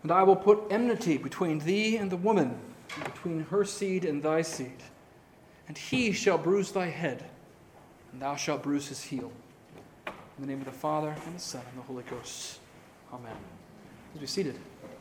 And I will put enmity between thee and the woman, and between her seed and thy seed. And he shall bruise thy head, and thou shalt bruise his heel. In the name of the Father, and the Son, and the Holy Ghost. Amen. Please be seated.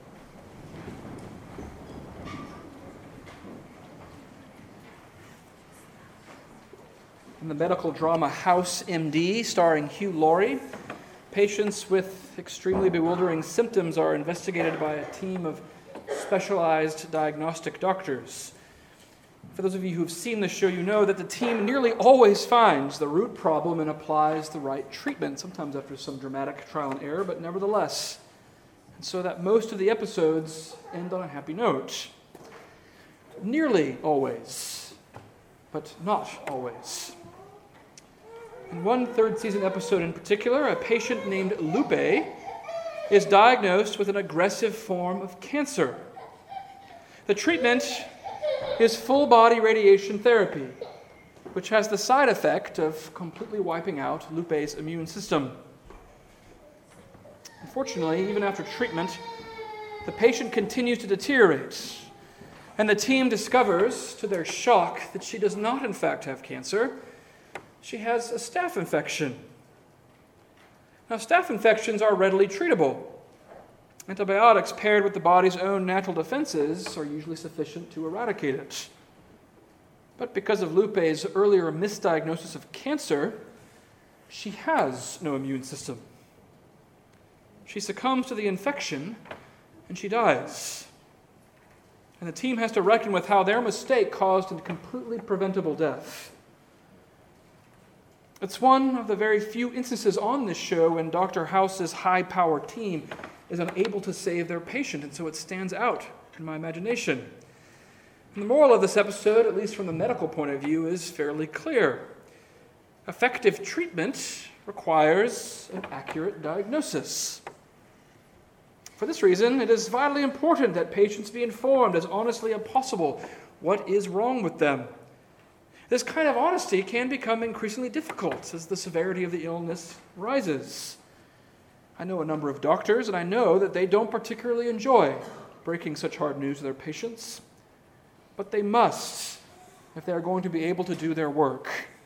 In the medical drama House MD, starring Hugh Laurie, patients with extremely bewildering symptoms are investigated by a team of specialized diagnostic doctors. For those of you who've seen the show, you know that the team nearly always finds the root problem and applies the right treatment, sometimes after some dramatic trial and error, but nevertheless. And so that most of the episodes end on a happy note. Nearly always, but not always. In one third season episode in particular, a patient named Lupe is diagnosed with an aggressive form of cancer. The treatment is full-body radiation therapy, which has the side effect of completely wiping out Lupe's immune system. Unfortunately, even after treatment, the patient continues to deteriorate, and the team discovers, to their shock, that she does not in fact have cancer. She has a staph infection. Now, staph infections are readily treatable. Antibiotics paired with the body's own natural defenses are usually sufficient to eradicate it. But because of Lupe's earlier misdiagnosis of cancer, she has no immune system. She succumbs to the infection, and she dies. And the team has to reckon with how their mistake caused a completely preventable death. It's one of the very few instances on this show when Dr. House's high-powered team is unable to save their patient, and so it stands out in my imagination. And the moral of this episode, at least from the medical point of view, is fairly clear. Effective treatment requires an accurate diagnosis. For this reason, it is vitally important that patients be informed as honestly as possible what is wrong with them. This kind of honesty can become increasingly difficult as the severity of the illness rises. I know a number of doctors, and I know that they don't particularly enjoy breaking such hard news to their patients, but they must if they are going to be able to do their work.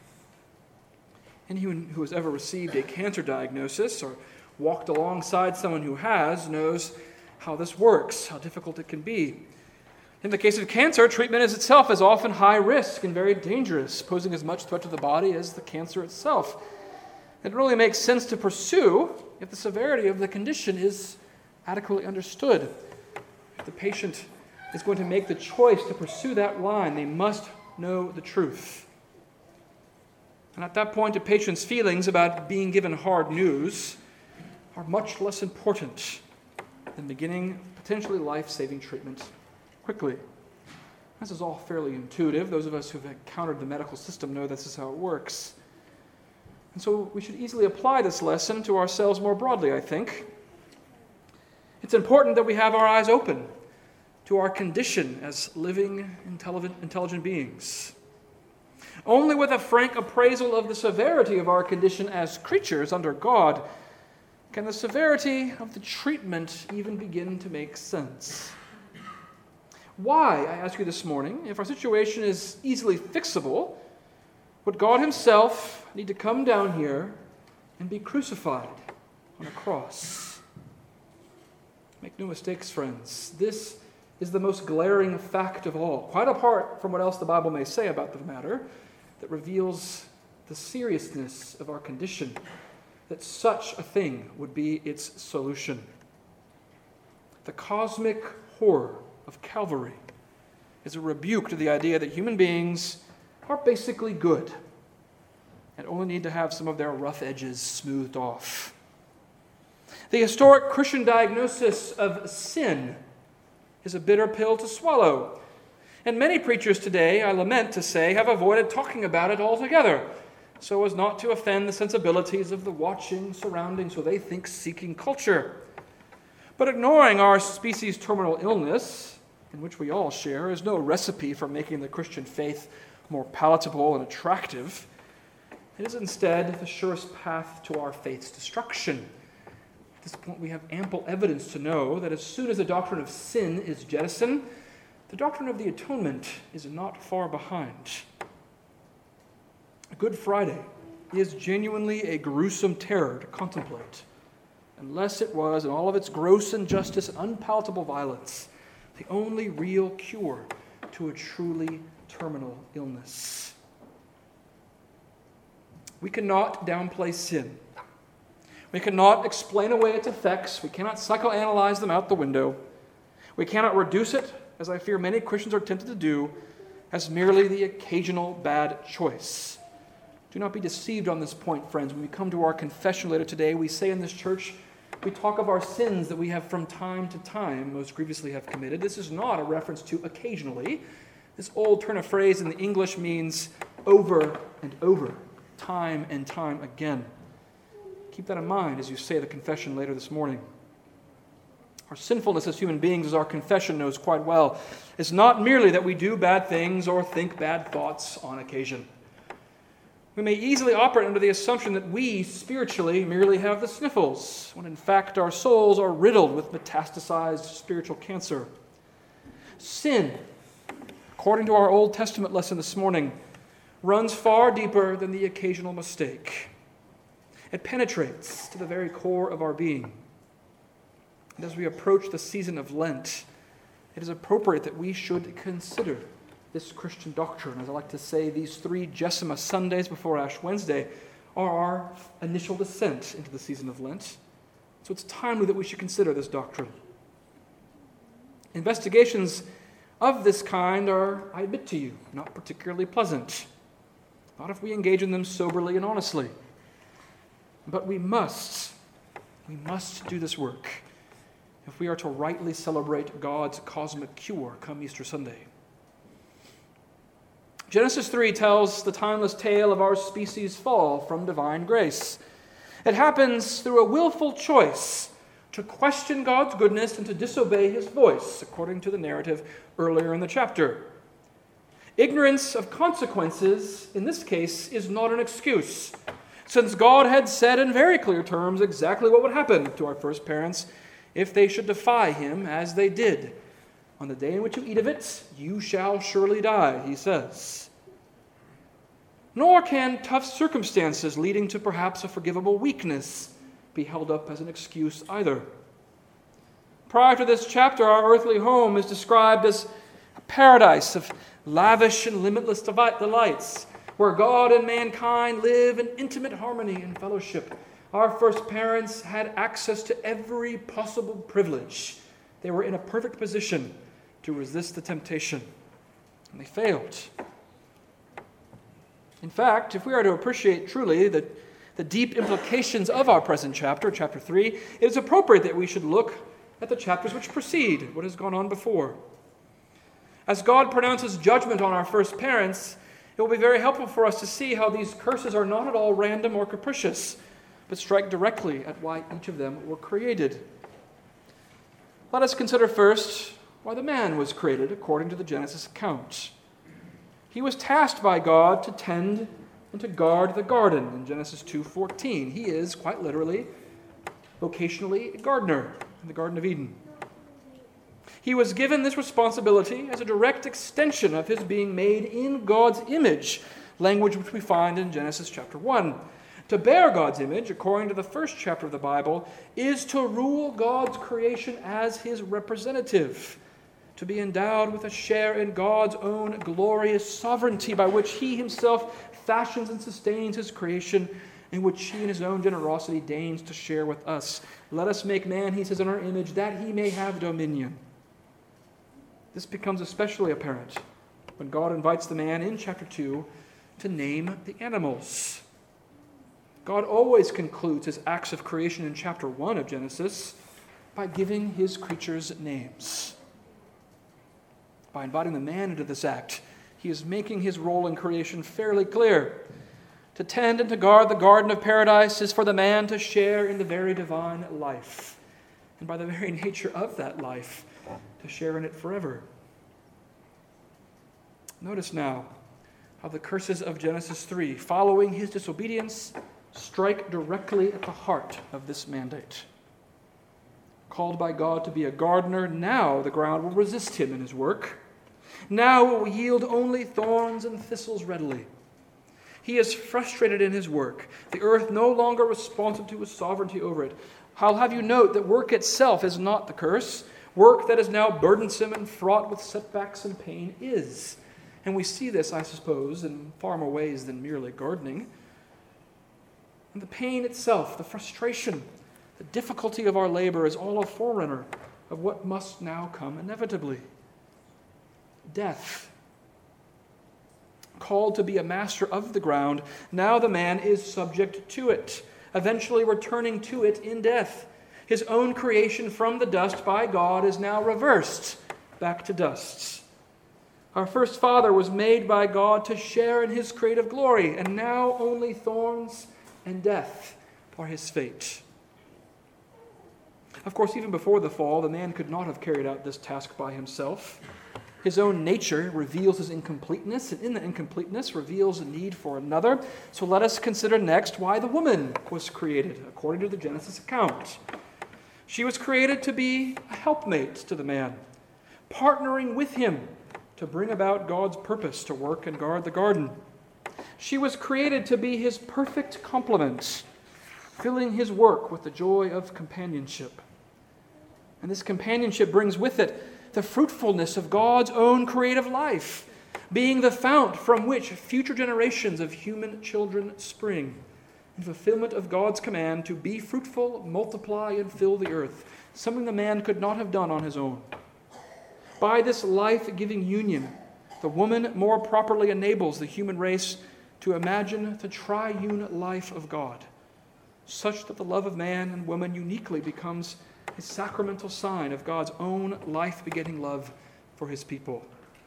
Anyone who has ever received a cancer diagnosis or walked alongside someone who has knows how this works, how difficult it can be. In the case of cancer, treatment itself is often high risk and very dangerous, posing as much threat to the body as the cancer itself. It really makes sense to pursue if the severity of the condition is adequately understood. If the patient is going to make the choice to pursue that line, they must know the truth. And at that point, a patient's feelings about being given hard news are much less important than beginning potentially life-saving treatment quickly. This is all fairly intuitive. Those of us who've encountered the medical system know this is how it works. And so we should easily apply this lesson to ourselves more broadly, I think. It's important that we have our eyes open to our condition as living, intelligent beings. Only with a frank appraisal of the severity of our condition as creatures under God can the severity of the treatment even begin to make sense. Why, I ask you this morning, if our situation is easily fixable, would God himself need to come down here and be crucified on a cross? Make no mistakes, friends. This is the most glaring fact of all, quite apart from what else the Bible may say about the matter, that reveals the seriousness of our condition, that such a thing would be its solution. The cosmic horror of Calvary is a rebuke to the idea that human beings are basically good and only need to have some of their rough edges smoothed off. The historic Christian diagnosis of sin is a bitter pill to swallow, and many preachers today, I lament to say, have avoided talking about it altogether, so as not to offend the sensibilities of the watching, surrounding, so they think, seeking culture. But ignoring our species' terminal illness, in which we all share, is no recipe for making the Christian faith more palatable and attractive. It is instead the surest path to our faith's destruction. At this point, we have ample evidence to know that as soon as the doctrine of sin is jettisoned, the doctrine of the atonement is not far behind. Good Friday is genuinely a gruesome terror to contemplate, unless it was, in all of its gross injustice and unpalatable violence, the only real cure to a truly terminal illness. We cannot downplay sin. We cannot explain away its effects. We cannot psychoanalyze them out the window. We cannot reduce it, as I fear many Christians are tempted to do, as merely the occasional bad choice. Do not be deceived on this point, friends. When we come to our confession later today, we say in this church, we talk of our sins that we have from time to time most grievously have committed. This is not a reference to occasionally. This old turn of phrase in the English means over and over, time and time again. Keep that in mind as you say the confession later this morning. Our sinfulness as human beings, as our confession knows quite well, is not merely that we do bad things or think bad thoughts on occasion. We may easily operate under the assumption that we, spiritually, merely have the sniffles, when in fact our souls are riddled with metastasized spiritual cancer. Sin, according to our Old Testament lesson this morning, runs far deeper than the occasional mistake. It penetrates to the very core of our being. And as we approach the season of Lent, it is appropriate that we should consider this Christian doctrine. As I like to say, these 3 Jessima Sundays before Ash Wednesday are our initial descent into the season of Lent. So it's timely that we should consider this doctrine. Investigations of this kind are, I admit to you, not particularly pleasant. Not if we engage in them soberly and honestly. But we must do this work if we are to rightly celebrate God's cosmic cure come Easter Sunday. Genesis 3 tells the timeless tale of our species' fall from divine grace. It happens through a willful choice to question God's goodness and to disobey his voice, according to the narrative earlier in the chapter. Ignorance of consequences, in this case, is not an excuse, since God had said in very clear terms exactly what would happen to our first parents if they should defy him as they did. On the day in which you eat of it, you shall surely die, he says. Nor can tough circumstances leading to perhaps a forgivable weakness be held up as an excuse either. Prior to this chapter, our earthly home is described as a paradise of lavish and limitless delights, where God and mankind live in intimate harmony and fellowship. Our first parents had access to every possible privilege. They were in a perfect position to resist the temptation, and they failed. In fact, if we are to appreciate truly the deep implications of our present chapter, chapter 3, it is appropriate that we should look at the chapters which precede what has gone on before. As God pronounces judgment on our first parents, it will be very helpful for us to see how these curses are not at all random or capricious, but strike directly at why each of them were created. Let us consider first why the man was created according to the Genesis account. He was tasked by God to tend and to guard the garden in Genesis 2:14. He is, quite literally, vocationally, a gardener in the Garden of Eden. He was given this responsibility as a direct extension of his being made in God's image, language which we find in Genesis chapter 1. To bear God's image, according to the first chapter of the Bible, is to rule God's creation as his representative, to be endowed with a share in God's own glorious sovereignty by which he himself fashions and sustains his creation, in which he in his own generosity deigns to share with us. Let us make man, he says, in our image, that he may have dominion. This becomes especially apparent when God invites the man in chapter 2 to name the animals. God always concludes his acts of creation in chapter 1 of Genesis by giving his creatures names. By inviting the man into this act, he is making his role in creation fairly clear. To tend and to guard the garden of paradise is for the man to share in the very divine life, and by the very nature of that life, to share in it forever. Notice now how the curses of Genesis 3, following his disobedience, strike directly at the heart of this mandate. called by God to be a gardener, now the ground will resist him in his work. Now it will yield only thorns and thistles readily. He is frustrated in his work, the earth no longer responsive to his sovereignty over it. I'll have you note that work itself is not the curse. Work that is now burdensome and fraught with setbacks and pain is. And we see this, I suppose, in far more ways than merely gardening. And the pain itself, the frustration, the difficulty of our labor is all a forerunner of what must now come inevitably. Death. Called to be a master of the ground, now the man is subject to it, eventually returning to it in death. His own creation from the dust by God is now reversed back to dust. Our first father was made by God to share in his creative glory, and now only thorns and death are his fate. Of course, even before the fall, the man could not have carried out this task by himself. His own nature reveals his incompleteness, and in the incompleteness reveals a need for another. So let us consider next why the woman was created, according to the Genesis account. She was created to be a helpmate to the man, partnering with him to bring about God's purpose to work and guard the garden. She was created to be his perfect complement, filling his work with the joy of companionship. And this companionship brings with it the fruitfulness of God's own creative life, being the fount from which future generations of human children spring, in fulfillment of God's command to be fruitful, multiply, and fill the earth, something the man could not have done on his own. By this life-giving union, the woman more properly enables the human race to imagine the triune life of God, such that the love of man and woman uniquely becomes a sacramental sign of God's own life-begetting love for his people.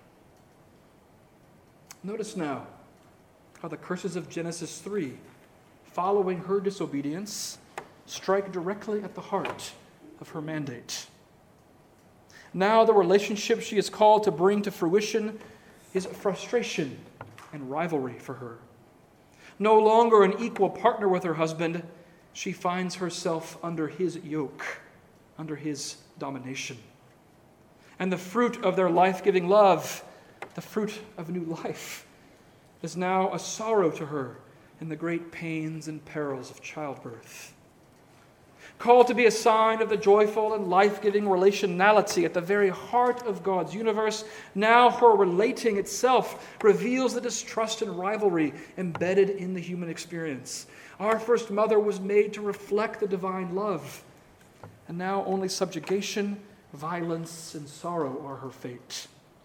Notice now how the curses of Genesis 3, following her disobedience, strike directly at the heart of her mandate. Now the relationship she is called to bring to fruition is frustration and rivalry for her. No longer an equal partner with her husband, she finds herself under his yoke, under his domination. And the fruit of their life-giving love, the fruit of new life, is now a sorrow to her in the great pains and perils of childbirth. Called to be a sign of the joyful and life-giving relationality at the very heart of God's universe, now her relating itself reveals the distrust and rivalry embedded in the human experience. Our first mother was made to reflect the divine love, and now only subjugation, violence, and sorrow are her fate.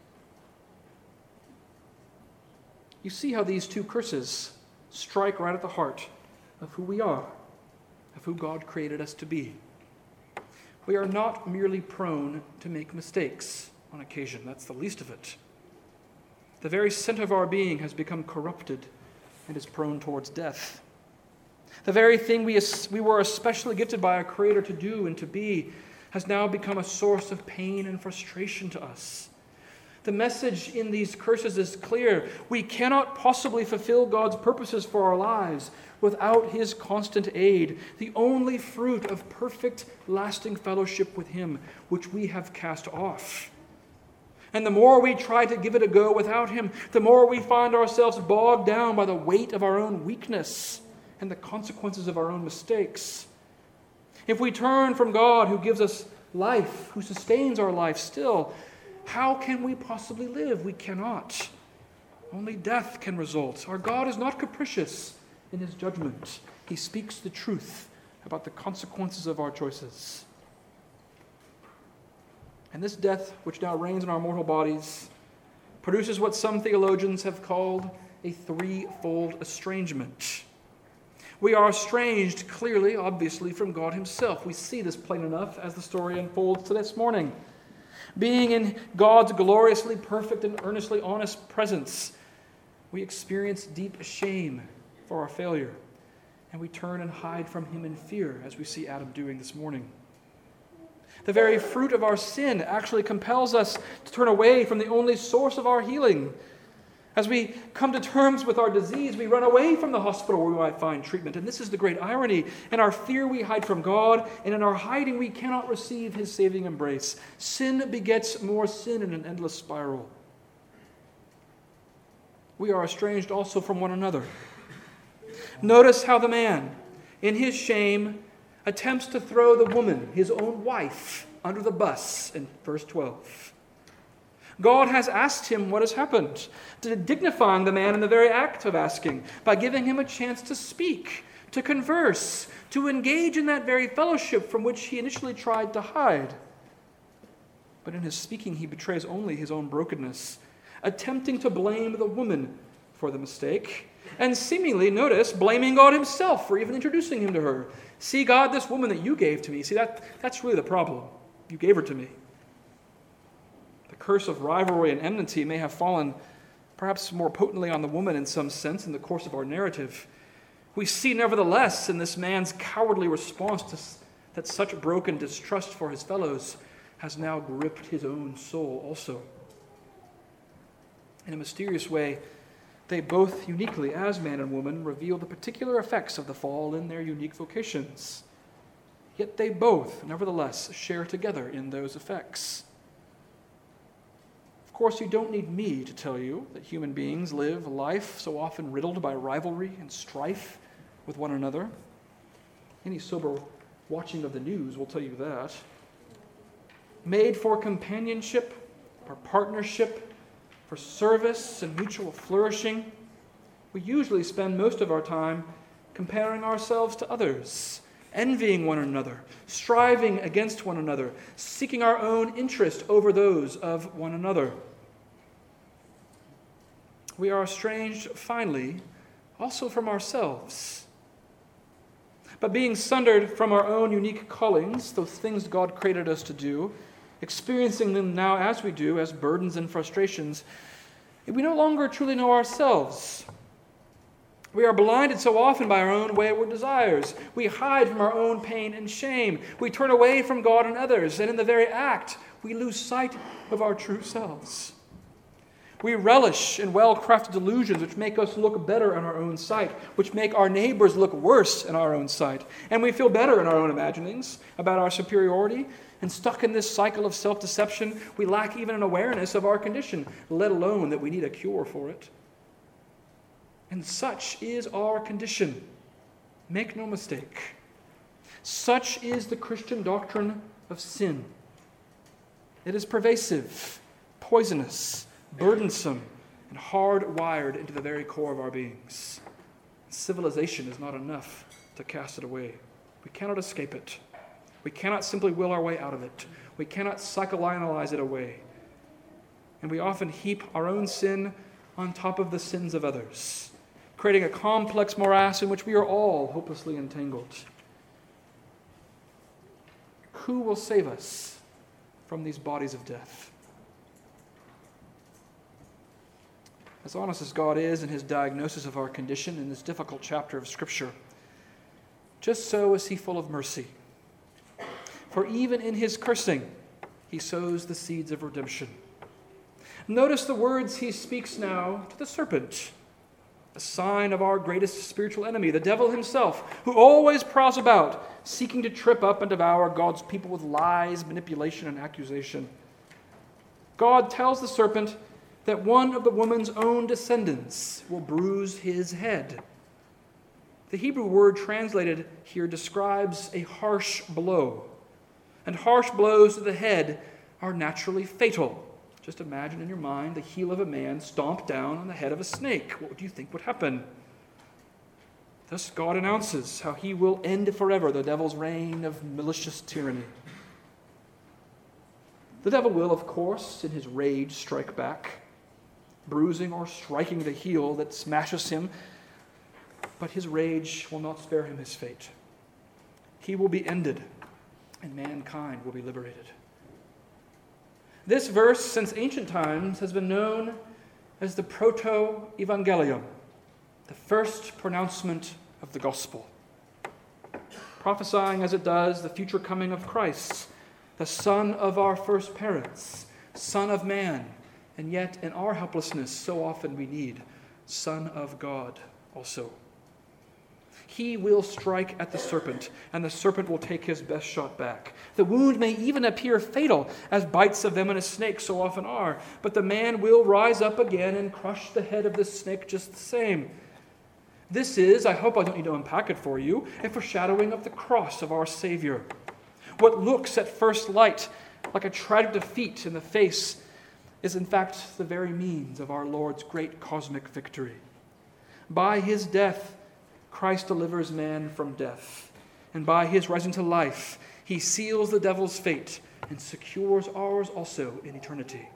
You see how these two curses strike right at the heart of who we are, of who God created us to be. We are not merely prone to make mistakes on occasion. That's the least of it. The very center of our being has become corrupted and is prone towards death. The very thing we were especially gifted by our Creator to do and to be has now become a source of pain and frustration to us. The message in these curses is clear. We cannot possibly fulfill God's purposes for our lives without His constant aid, the only fruit of perfect, lasting fellowship with Him, which we have cast off. And the more we try to give it a go without Him, the more we find ourselves bogged down by the weight of our own weakness and the consequences of our own mistakes. If we turn from God, who gives us life, who sustains our life still, how can we possibly live? We cannot. Only death can result. Our God is not capricious in His judgment. He speaks the truth about the consequences of our choices. And this death, which now reigns in our mortal bodies, produces what some theologians have called a threefold estrangement. We are estranged clearly, obviously, from God Himself. We see this plain enough as the story unfolds to this morning. Being in God's gloriously perfect and earnestly honest presence, we experience deep shame for our failure, and we turn and hide from Him in fear, as we see Adam doing this morning. The very fruit of our sin actually compels us to turn away from the only source of our healing. As we come to terms with our disease, we run away from the hospital where we might find treatment. And this is the great irony. In our fear, we hide from God, and in our hiding, we cannot receive his saving embrace. Sin begets more sin in an endless spiral. We are estranged also from one another. Notice how the man, in his shame, attempts to throw the woman, his own wife, under the bus in verse 12. God has asked him what has happened, dignifying the man in the very act of asking, by giving him a chance to speak, to converse, to engage in that very fellowship from which he initially tried to hide. But in his speaking, he betrays only his own brokenness, attempting to blame the woman for the mistake, and seemingly, notice, blaming God himself for even introducing him to her. See, God, this woman that you gave to me, see, that's really the problem. You gave her to me. The curse of rivalry and enmity may have fallen perhaps more potently on the woman in some sense in the course of our narrative. We see, nevertheless, in this man's cowardly response that such broken distrust for his fellows has now gripped his own soul also. In a mysterious way, they both uniquely, as man and woman, reveal the particular effects of the fall in their unique vocations. Yet they both, nevertheless, share together in those effects. Of course, you don't need me to tell you that human beings live a life so often riddled by rivalry and strife with one another. Any sober watching of the news will tell you that. Made for companionship, for partnership, for service and mutual flourishing, we usually spend most of our time comparing ourselves to others, envying one another, striving against one another, seeking our own interest over those of one another. We are estranged, finally, also from ourselves. But being sundered from our own unique callings, those things God created us to do, experiencing them now as we do, as burdens and frustrations, we no longer truly know ourselves. We are blinded so often by our own wayward desires. We hide from our own pain and shame. We turn away from God and others, and in the very act, we lose sight of our true selves. We relish in well-crafted delusions which make us look better in our own sight, which make our neighbors look worse in our own sight. And we feel better in our own imaginings about our superiority. And stuck in this cycle of self-deception, we lack even an awareness of our condition, let alone that we need a cure for it. And such is our condition. Make no mistake. Such is the Christian doctrine of sin. It is pervasive, poisonous, burdensome, and hardwired into the very core of our beings. Civilization is not enough to cast it away. We cannot escape it. We cannot simply will our way out of it. We cannot psychoanalyze it away. And we often heap our own sin on top of the sins of others, creating a complex morass in which we are all hopelessly entangled. Who will save us from these bodies of death? As honest as God is in his diagnosis of our condition in this difficult chapter of Scripture, just so is he full of mercy. For even in his cursing, he sows the seeds of redemption. Notice the words he speaks now to the serpent, a sign of our greatest spiritual enemy, the devil himself, who always prowls about, seeking to trip up and devour God's people with lies, manipulation, and accusation. God tells the serpent that one of the woman's own descendants will bruise his head. The Hebrew word translated here describes a harsh blow. And harsh blows to the head are naturally fatal. Just imagine in your mind the heel of a man stomped down on the head of a snake. What do you think would happen? Thus God announces how he will end forever the devil's reign of malicious tyranny. The devil will, of course, in his rage strike back, bruising or striking the heel that smashes him, but his rage will not spare him his fate. He will be ended, and mankind will be liberated. This verse, since ancient times, has been known as the Proto-Evangelium, the first pronouncement of the gospel, prophesying as it does the future coming of Christ, the Son of our first parents, Son of Man, And yet, in our helplessness, so often we need Son of God also. He will strike at the serpent, and the serpent will take his best shot back. The wound may even appear fatal, as bites of venomous snakes so often are, but the man will rise up again and crush the head of the snake just the same. This is, I hope I don't need to unpack it for you, a foreshadowing of the cross of our Savior. What looks at first light like a tragic defeat in the face is in fact the very means of our Lord's great cosmic victory. By his death, Christ delivers man from death, and by his rising to life, he seals the devil's fate and secures ours also in eternity.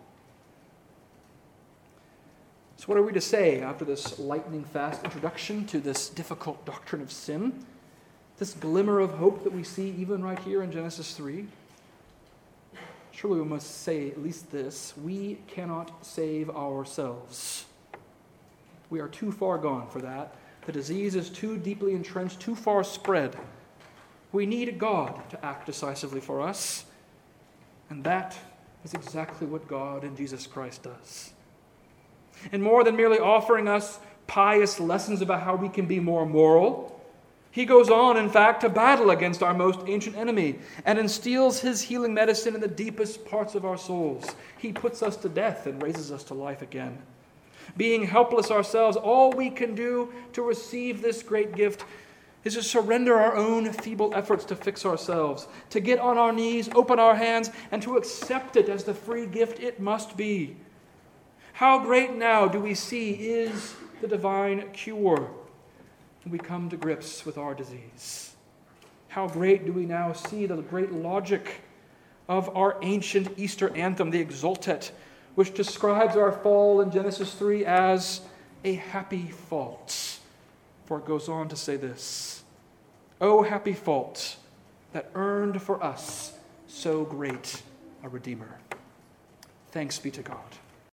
So what are we to say after this lightning-fast introduction to this difficult doctrine of sin? This glimmer of hope that we see even right here in Genesis 3? Surely we must say at least this: we cannot save ourselves. We are too far gone for that. The disease is too deeply entrenched, too far spread. We need God to act decisively for us, and that is exactly what God in Jesus Christ does. And more than merely offering us pious lessons about how we can be more moral, he goes on, in fact, to battle against our most ancient enemy and instills his healing medicine in the deepest parts of our souls. He puts us to death and raises us to life again. Being helpless ourselves, all we can do to receive this great gift is to surrender our own feeble efforts to fix ourselves, to get on our knees, open our hands, and to accept it as the free gift it must be. How great now do we see is the divine cure when we come to grips with our disease. How great do we now see the great logic of our ancient Easter anthem, the Exultet, which describes our fall in Genesis 3 as a happy fault. For it goes on to say this: "O happy fault that earned for us so great a Redeemer." Thanks be to God.